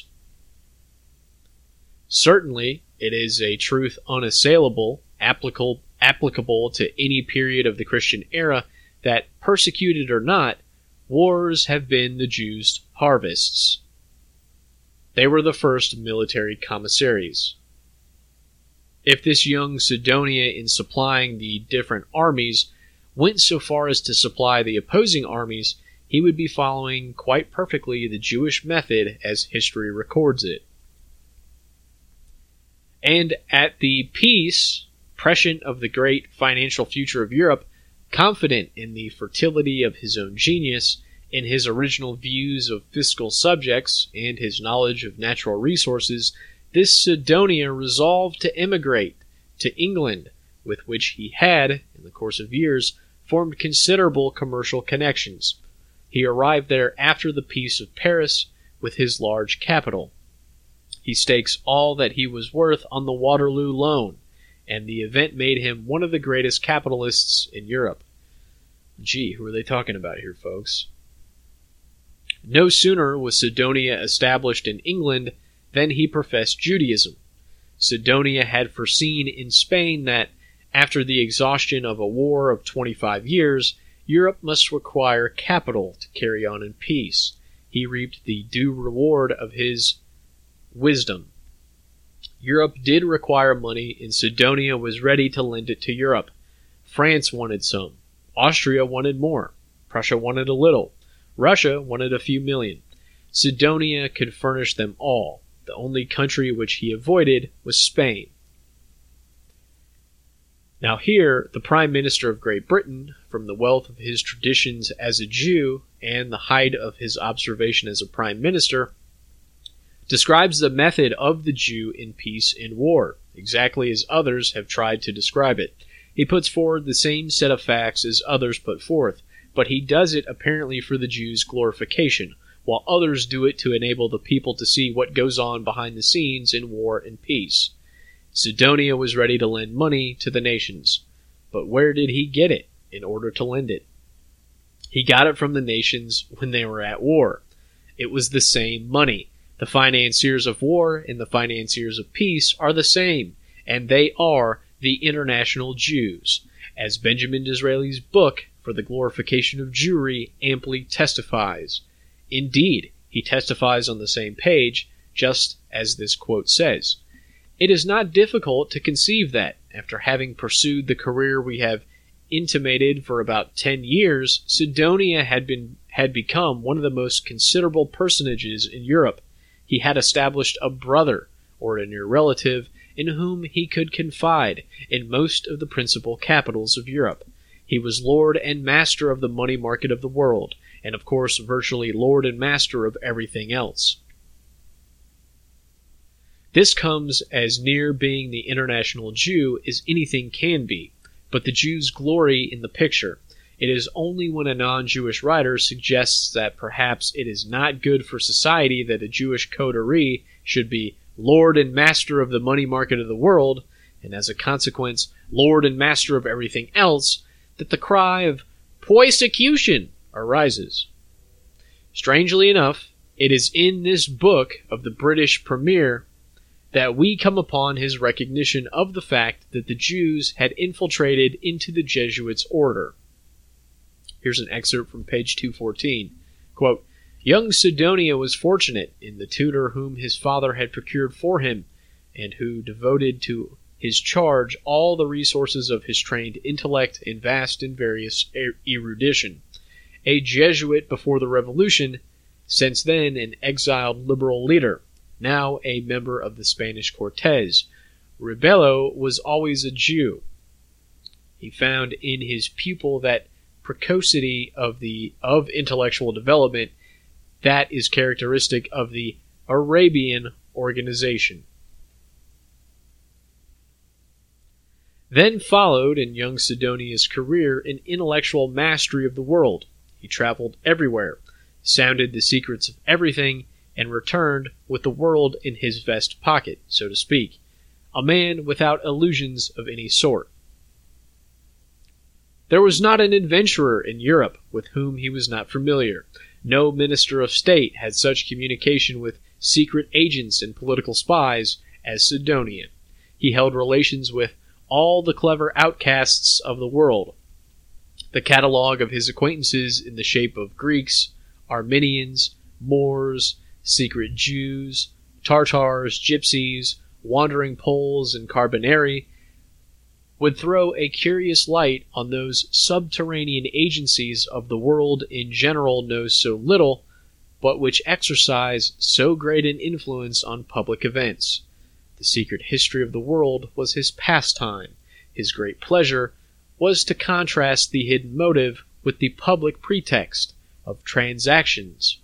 Certainly, it is a truth unassailable, applicable, applicable to any period of the Christian era, that, persecuted or not, wars have been the Jews' harvests. They were the first military commissaries. If this young Sidonia, in supplying the different armies, went so far as to supply the opposing armies, he would be following quite perfectly the Jewish method as history records it. And at the peace, prescient of the great financial future of Europe, confident in the fertility of his own genius, in his original views of fiscal subjects, and his knowledge of natural resources, this Sidonia resolved to emigrate to England, with which he had, in the course of years, formed considerable commercial connections. He arrived there after the Peace of Paris with his large capital. He stakes all that he was worth on the Waterloo loan, and the event made him one of the greatest capitalists in Europe. Gee, who are they talking about here, folks? No sooner was Sidonia established in England than he professed Judaism. Sidonia had foreseen in Spain that, after the exhaustion of a war of twenty-five years, Europe must require capital to carry on in peace. He reaped the due reward of his wisdom. Europe did require money, and Sidonia was ready to lend it to Europe. France wanted some. Austria wanted more. Prussia wanted a little. Russia wanted a few million. Sidonia could furnish them all. The only country which he avoided was Spain. Now here, the Prime Minister of Great Britain, from the wealth of his traditions as a Jew and the height of his observation as a Prime Minister, describes the method of the Jew in peace and war, exactly as others have tried to describe it. He puts forward the same set of facts as others put forth, but he does it apparently for the Jews' glorification, while others do it to enable the people to see what goes on behind the scenes in war and peace. Sidonia was ready to lend money to the nations, but where did he get it in order to lend it? He got it from the nations when they were at war. It was the same money. The financiers of war and the financiers of peace are the same, and they are the international Jews, as Benjamin Disraeli's book, For the Glorification of Jewry, amply testifies. Indeed, he testifies on the same page, just as this quote says. It is not difficult to conceive that, after having pursued the career we have intimated for about ten years, Sidonia had been had become one of the most considerable personages in Europe. He had established a brother, or a near relative, in whom he could confide in most of the principal capitals of Europe. He was lord and master of the money market of the world, and of course virtually lord and master of everything else. This comes as near being the international Jew as anything can be, but the Jews glory in the picture. It is only when a non-Jewish writer suggests that perhaps it is not good for society that a Jewish coterie should be lord and master of the money market of the world, and as a consequence, lord and master of everything else, that the cry of persecution arises. Strangely enough, it is in this book of the British Premier that we come upon his recognition of the fact that the Jews had infiltrated into the Jesuits' order. Here's an excerpt from page two fourteen. Quote, Young Sidonia was fortunate in the tutor whom his father had procured for him, and who devoted to his charge all the resources of his trained intellect and vast and various erudition. A Jesuit before the Revolution, since then an exiled liberal leader, now a member of the Spanish Cortes. Rebello was always a Jew. He found in his pupil that precocity of the of intellectual development that is characteristic of the Arabian organization. Then followed in young Sidonia's career an intellectual mastery of the world. He traveled everywhere, sounded the secrets of everything, and returned with the world in his vest pocket, so to speak, a man without illusions of any sort. There was not an adventurer in Europe with whom he was not familiar. No minister of state had such communication with secret agents and political spies as Sidonia. He held relations with all the clever outcasts of the world. The catalogue of his acquaintances in the shape of Greeks, Armenians, Moors, secret Jews, Tartars, Gypsies, wandering Poles, and Carbonari would throw a curious light on those subterranean agencies of the world in general knows so little, but which exercise so great an influence on public events. The secret history of the world was his pastime. His great pleasure was to contrast the hidden motive with the public pretext of transactions.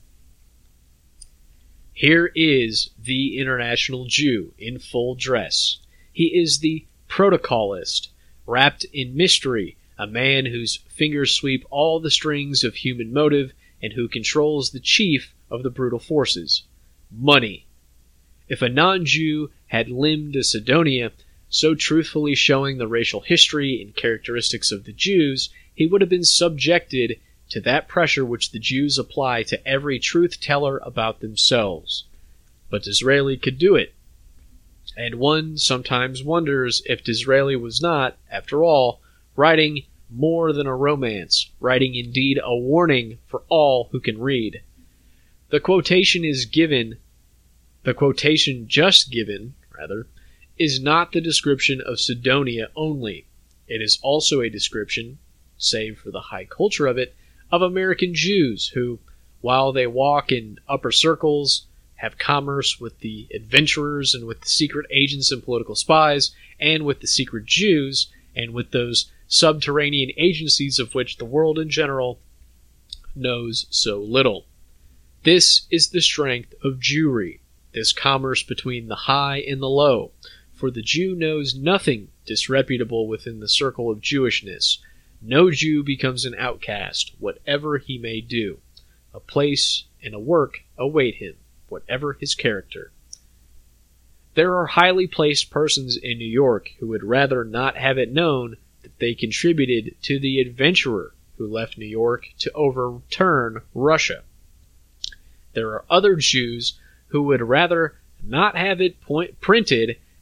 Here is the international Jew in full dress. He is the protocolist, wrapped in mystery, a man whose fingers sweep all the strings of human motive and who controls the chief of the brutal forces, money. If a non-Jew had limned a Sidonia, so truthfully showing the racial history and characteristics of the Jews, he would have been subjected to that pressure which the Jews apply to every truth-teller about themselves. But Disraeli could do it. And one sometimes wonders if Disraeli was not, after all, writing more than a romance, writing indeed a warning for all who can read. The quotation is given, the quotation just given, rather, is not the description of Sidonia only. It is also a description, save for the high culture of it, of American Jews who, while they walk in upper circles, have commerce with the adventurers and with the secret agents and political spies, and with the secret Jews, and with those subterranean agencies of which the world in general knows so little. This is the strength of Jewry, this commerce between the high and the low, for the Jew knows nothing disreputable within the circle of Jewishness. No Jew becomes an outcast, whatever he may do. A place and a work await him, whatever his character. There are highly placed persons in New York who would rather not have it known that they contributed to the adventurer who left New York to overturn Russia. There are other Jews who would rather not have it point- printed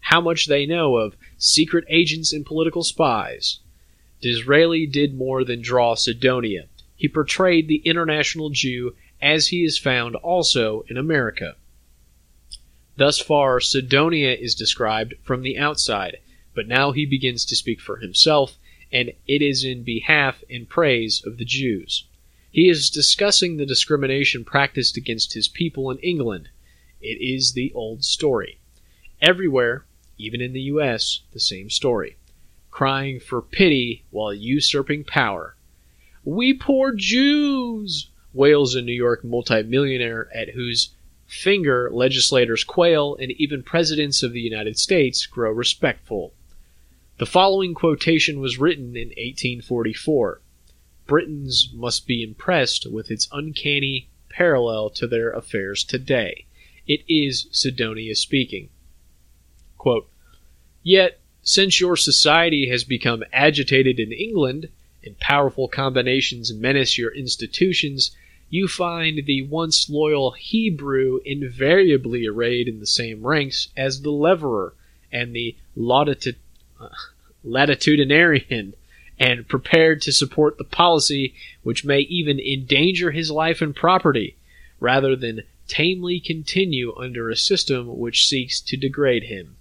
how much they know of secret agents and political spies. Disraeli did more than draw Cydonia. He portrayed the international Jew as he is found also in America. Thus far, Cydonia is described from the outside, but now he begins to speak for himself, and it is in behalf and praise of the Jews. He is discussing the discrimination practiced against his people in England. It is the old story. Everywhere, even in the U S, the same story. Crying for pity while usurping power. "We poor Jews!" wails a New York multimillionaire at whose finger legislators quail and even presidents of the United States grow respectful. The following quotation was written in eighteen forty-four. Britons must be impressed with its uncanny parallel to their affairs today. It is Cydonia speaking. Quote, "Yet, since your society has become agitated in England, and powerful combinations menace your institutions, you find the once loyal Hebrew invariably arrayed in the same ranks as the leverer and the latitude, uh, latitudinarian, and prepared to support the policy which may even endanger his life and property, rather than tamely continue under a system which seeks to degrade him."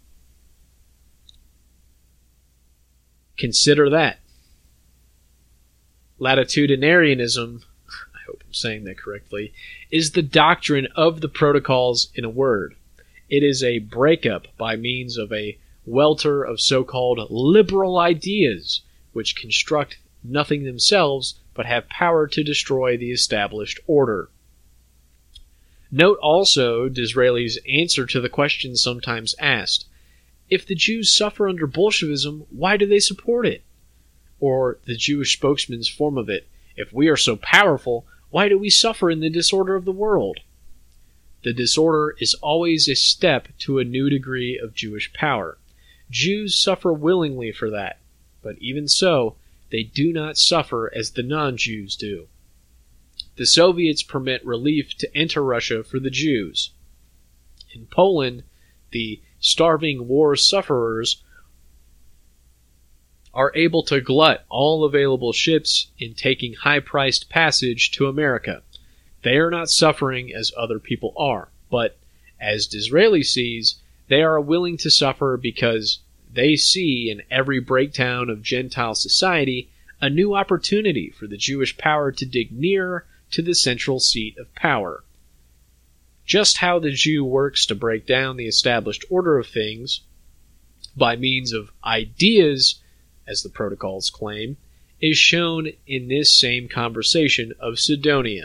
Consider that. Latitudinarianism, I hope I'm saying that correctly, is the doctrine of the protocols in a word. It is a breakup by means of a welter of so-called liberal ideas, which construct nothing themselves but have power to destroy the established order. Note also Disraeli's answer to the question sometimes asked, if the Jews suffer under Bolshevism, why do they support it? Or the Jewish spokesman's form of it, if we are so powerful, why do we suffer in the disorder of the world? The disorder is always a step to a new degree of Jewish power. Jews suffer willingly for that, but even so, they do not suffer as the non-Jews do. The Soviets permit relief to enter Russia for the Jews. In Poland, the starving war sufferers are able to glut all available ships in taking high-priced passage to America. They are not suffering as other people are, but, as Disraeli sees, they are willing to suffer because they see in every breakdown of Gentile society a new opportunity for the Jewish power to dig nearer to the central seat of power. Just how the Jew works to break down the established order of things, by means of ideas, as the protocols claim, is shown in this same conversation of Cydonia.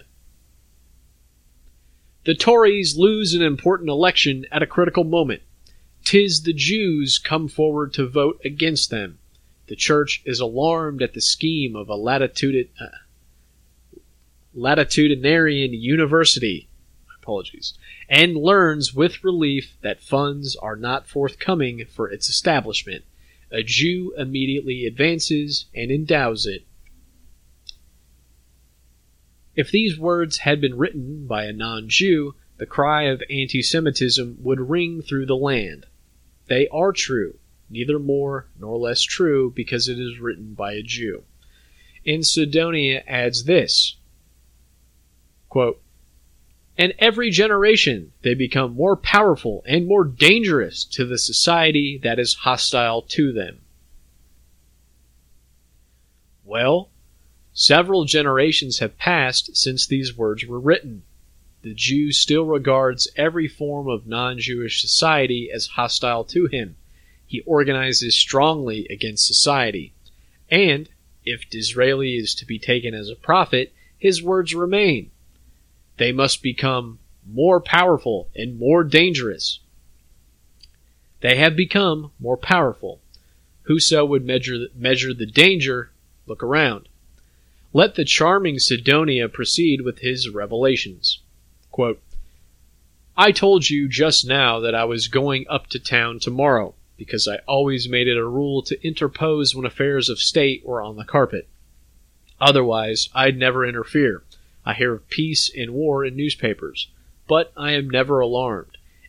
The Tories lose an important election at a critical moment. 'Tis the Jews come forward to vote against them. The Church is alarmed at the scheme of a latitude, uh, latitudinarian university, apologies, and learns with relief that funds are not forthcoming for its establishment. A Jew immediately advances and endows it. If these words had been written by a non-Jew, the cry of anti-Semitism would ring through the land. They are true, neither more nor less true because it is written by a Jew. And Cydonia adds this, quote, "And every generation they become more powerful and more dangerous to the society that is hostile to them." Well, several generations have passed since these words were written. The Jew still regards every form of non-Jewish society as hostile to him. He organizes strongly against society. And, if Disraeli is to be taken as a prophet, his words remain. They must become more powerful and more dangerous. They have become more powerful. Whoso would measure, measure the danger, look around. Let the charming Cydonia proceed with his revelations. Quote, "I told you just now that I was going up to town tomorrow, because I always made it a rule to interpose when affairs of state were on the carpet. Otherwise, I'd never interfere. I hear of peace and war in newspapers, but I am never alarmed.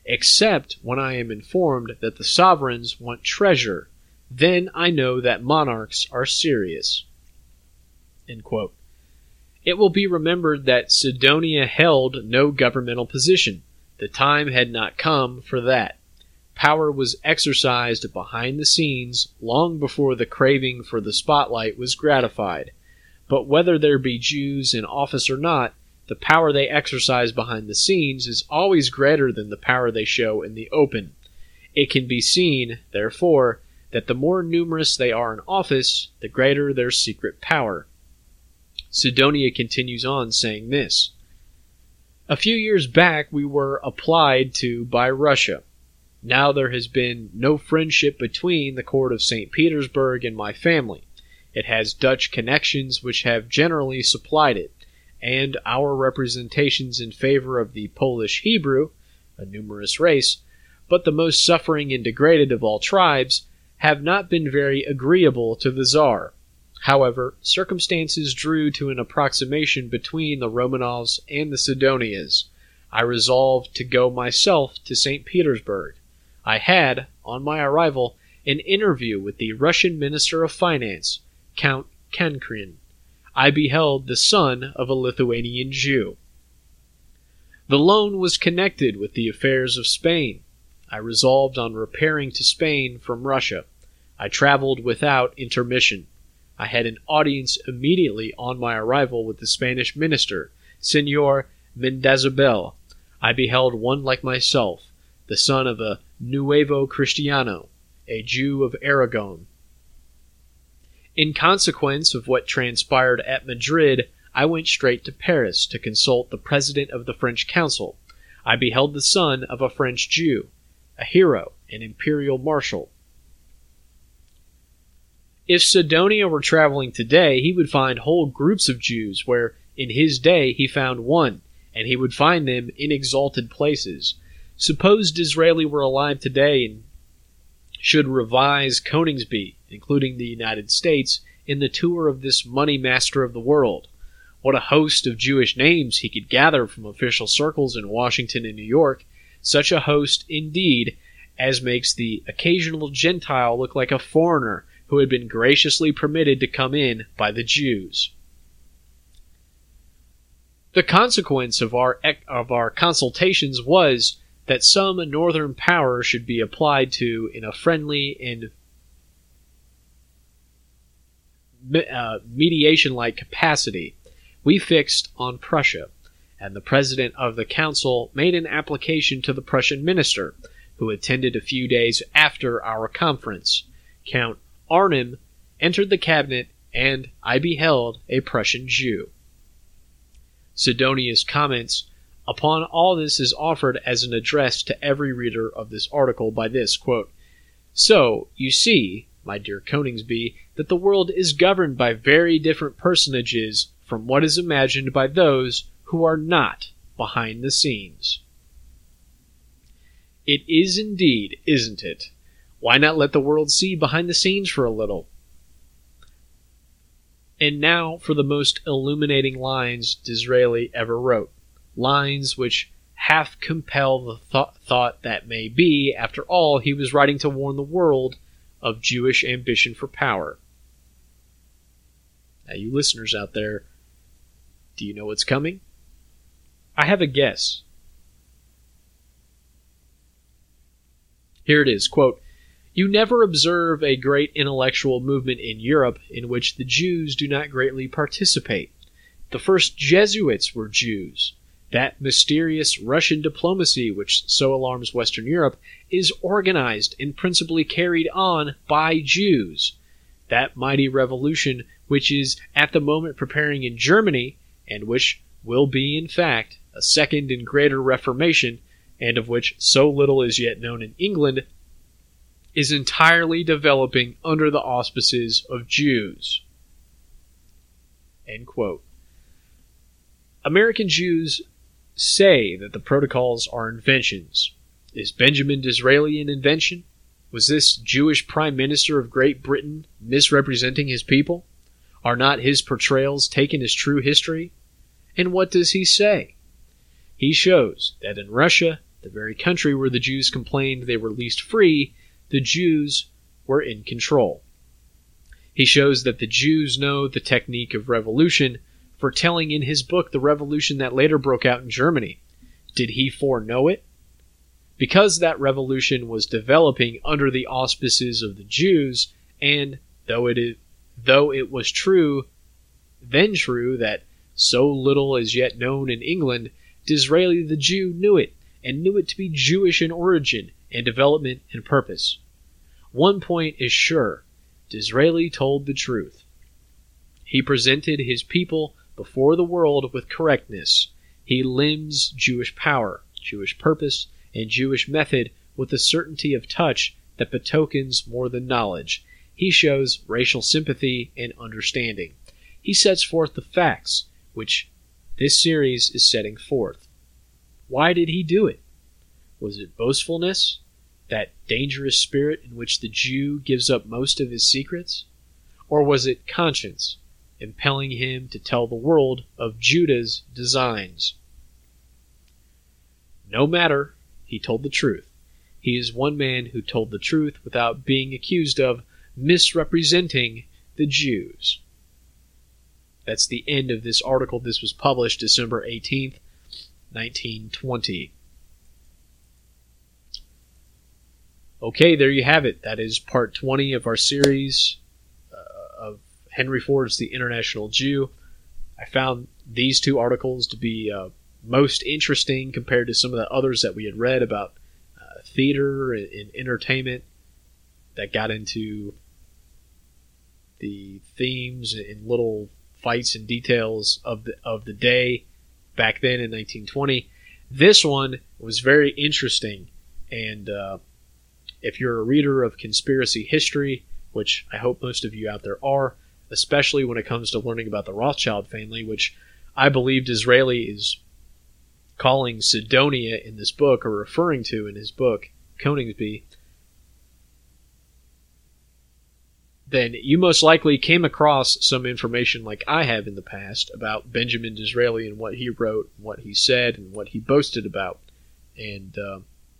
except when I am informed that the sovereigns want treasure. Then I know that monarchs are serious." End quote. It will be remembered that Sidonia held no governmental position. The time had not come for that. Power was exercised behind the scenes long before the craving for the spotlight was gratified. But whether there be Jews in office or not, the power they exercise behind the scenes is always greater than the power they show in the open. It can be seen, therefore, that the more numerous they are in office, the greater their secret power. Sidonia continues on saying this: "A few years back we were applied to by Russia. Now there has been no friendship between the court of Saint Petersburg and my family. It has Dutch connections which have generally supplied it, and our representations in favor of the Polish Hebrew, a numerous race, but the most suffering and degraded of all tribes, have not been very agreeable to the Tsar. However, circumstances drew to an approximation between the Romanovs and the Sidonias. I resolved to go myself to Saint Petersburg. I had, on my arrival, an interview with the Russian Minister of Finance, Count Kankrin. I beheld the son of a Lithuanian Jew. The loan was connected with the affairs of Spain. I resolved on repairing to Spain from Russia. I traveled without intermission. I had an audience immediately on my arrival with the Spanish minister, Senor Mendazabal. I beheld one like myself, the son of a Nuevo Cristiano, a Jew of Aragon. In consequence of what transpired at Madrid, I went straight to Paris to consult the president of the French Council. I beheld the son of a French Jew, a hero, an imperial marshal. If Sidonia were traveling today, he would find whole groups of Jews where, in his day, he found one, and he would find them in exalted places. Suppose Disraeli were alive today and should revise Coningsby, including the United States, in the tour of this money master of the world. What a host of Jewish names he could gather from official circles in Washington and New York, such a host, indeed, as makes the occasional Gentile look like a foreigner who had been graciously permitted to come in by the Jews. The consequence of our of our consultations was that some northern power should be applied to in a friendly and uh, mediation-like capacity. We fixed on Prussia, and the president of the council made an application to the Prussian minister, who attended a few days after our conference. Count Arnim entered the cabinet, and I beheld a Prussian Jew. Sidonia's comments upon all this is offered as an address to every reader of this article by this, quote, "So, you see, my dear Coningsby, that the world is governed by very different personages from what is imagined by those who are not behind the scenes." It is indeed, isn't it? Why not let the world see behind the scenes for a little? And now for the most illuminating lines Disraeli ever wrote, lines which half compel the th- thought that maybe, after all, he was writing to warn the world of Jewish ambition for power. Now, you listeners out there, do you know what's coming? I have a guess. Here it is, quote, "You never observe a great intellectual movement in Europe in which the Jews do not greatly participate. The first Jesuits were Jews. That mysterious Russian diplomacy which so alarms Western Europe is organized and principally carried on by Jews. That mighty revolution which is at the moment preparing in Germany, and which will be, in fact, a second and greater Reformation, and of which so little is yet known in England, is entirely developing under the auspices of Jews." End quote. American Jews say that the protocols are inventions. Is Benjamin Disraeli an invention? Was this Jewish Prime Minister of Great Britain misrepresenting his people? Are not his portrayals taken as true history? And what does he say? He shows that in Russia the very country where the Jews complained they were least free, the Jews were in control. He shows that the Jews know the technique of revolution, foretelling in his book the revolution that later broke out in Germany. Did he foreknow it? Because that revolution was developing under the auspices of the Jews, and though it is, though it was true, then true, that so little is yet known in England, Disraeli the Jew knew it, and knew it to be Jewish in origin and development and purpose. One point is sure, Disraeli told the truth. He presented his people before the world with correctness. He limns Jewish power, Jewish purpose, and Jewish method with a certainty of touch that betokens more than knowledge. He shows racial sympathy and understanding. He sets forth the facts, which this series is setting forth. Why did he do it? Was it boastfulness? That dangerous spirit in which the Jew gives up most of his secrets? Or was it conscience, impelling him to tell the world of Judah's designs? No matter, he told the truth. He is one man who told the truth without being accused of misrepresenting the Jews. That's the end of this article. This was published December eighteenth, nineteen twenty. Okay, there you have it. That is part twenty of our series uh, of Henry Ford's The International Jew. I found these two articles to be uh, most interesting compared to some of the others that we had read about uh, theater and, and entertainment that got into the themes and little fights and details of the of the day back then in nineteen twenty. This one was very interesting, and uh, if you're a reader of conspiracy history, which I hope most of you out there are, especially when it comes to learning about the Rothschild family, which I believe Disraeli is calling Sidonia in this book, or referring to in his book, Coningsby, then you most likely came across some information like I have in the past about Benjamin Disraeli and what he wrote, and what he said, and what he boasted about. And uh,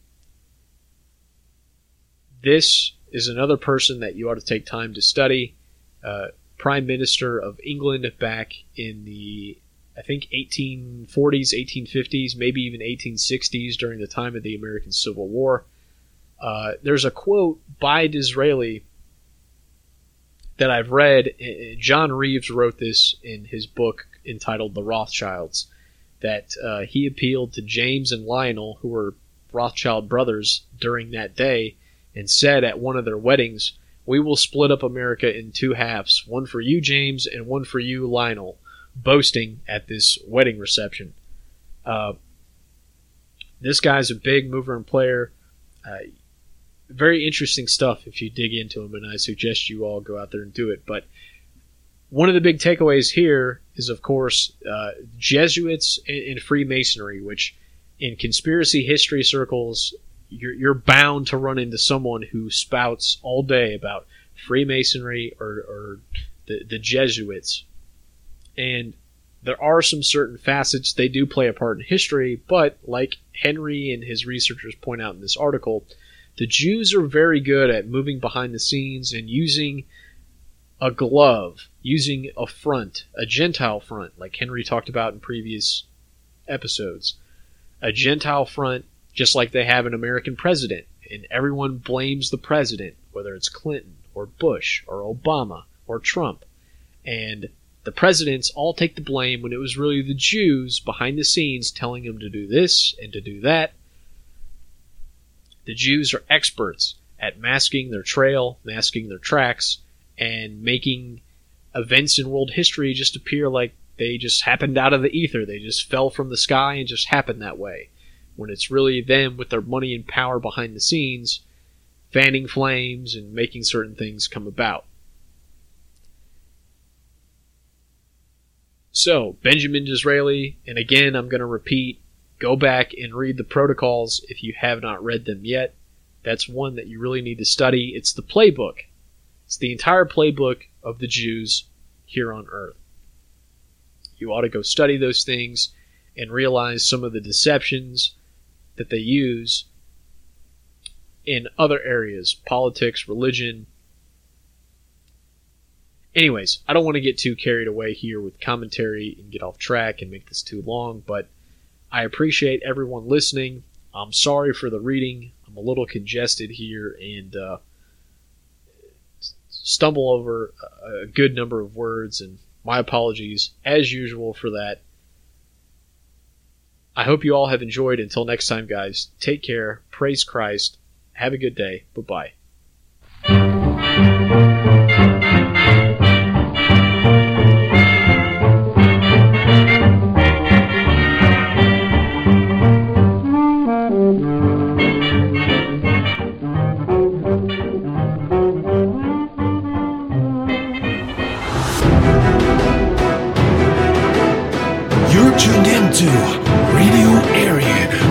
this is another person that you ought to take time to study. Uh, Prime Minister of England back in the, I think, eighteen forties, eighteen fifties, maybe even eighteen sixties during the time of the American Civil War. Uh, there's a quote by Disraeli that I've read. John Reeves wrote this in his book entitled The Rothschilds, that uh, he appealed to James and Lionel, who were Rothschild brothers during that day, and said at one of their weddings, "We will split up America in two halves, one for you, James, and one for you, Lionel," boasting at this wedding reception. Uh, this guy's a big mover and player. Uh, very interesting stuff if you dig into him, and I suggest you all go out there and do it. But one of the big takeaways here is, of course, uh, Jesuits and, and Freemasonry, which in conspiracy history circles, you're, you're bound to run into someone who spouts all day about Freemasonry or, or the, the Jesuits. And there are some certain facets they do play a part in history, but like Henry and his researchers point out in this article, the Jews are very good at moving behind the scenes and using a glove, using a front, a Gentile front, like Henry talked about in previous episodes. A Gentile front, just like they have an American president, and everyone blames the president, whether it's Clinton or Bush or Obama or Trump. And the presidents all take the blame when it was really the Jews behind the scenes telling them to do this and to do that. The Jews are experts at masking their trail, masking their tracks, and making events in world history just appear like they just happened out of the ether. They just fell from the sky and just happened that way, when it's really them with their money and power behind the scenes, fanning flames and making certain things come about. So, Benjamin Disraeli, and again, I'm going to repeat, go back and read the protocols if you have not read them yet. That's one that you really need to study. It's the playbook. It's the entire playbook of the Jews here on earth. You ought to go study those things and realize some of the deceptions that they use in other areas, politics, religion. Anyways, I don't want to get too carried away here with commentary and get off track and make this too long, but I appreciate everyone listening. I'm sorry for the reading. I'm a little congested here and uh, stumble over a good number of words, and my apologies, as usual, for that. I hope you all have enjoyed. Until next time, guys, take care. Praise Christ. Have a good day. Bye-bye. You're tuned into Radio Aryan.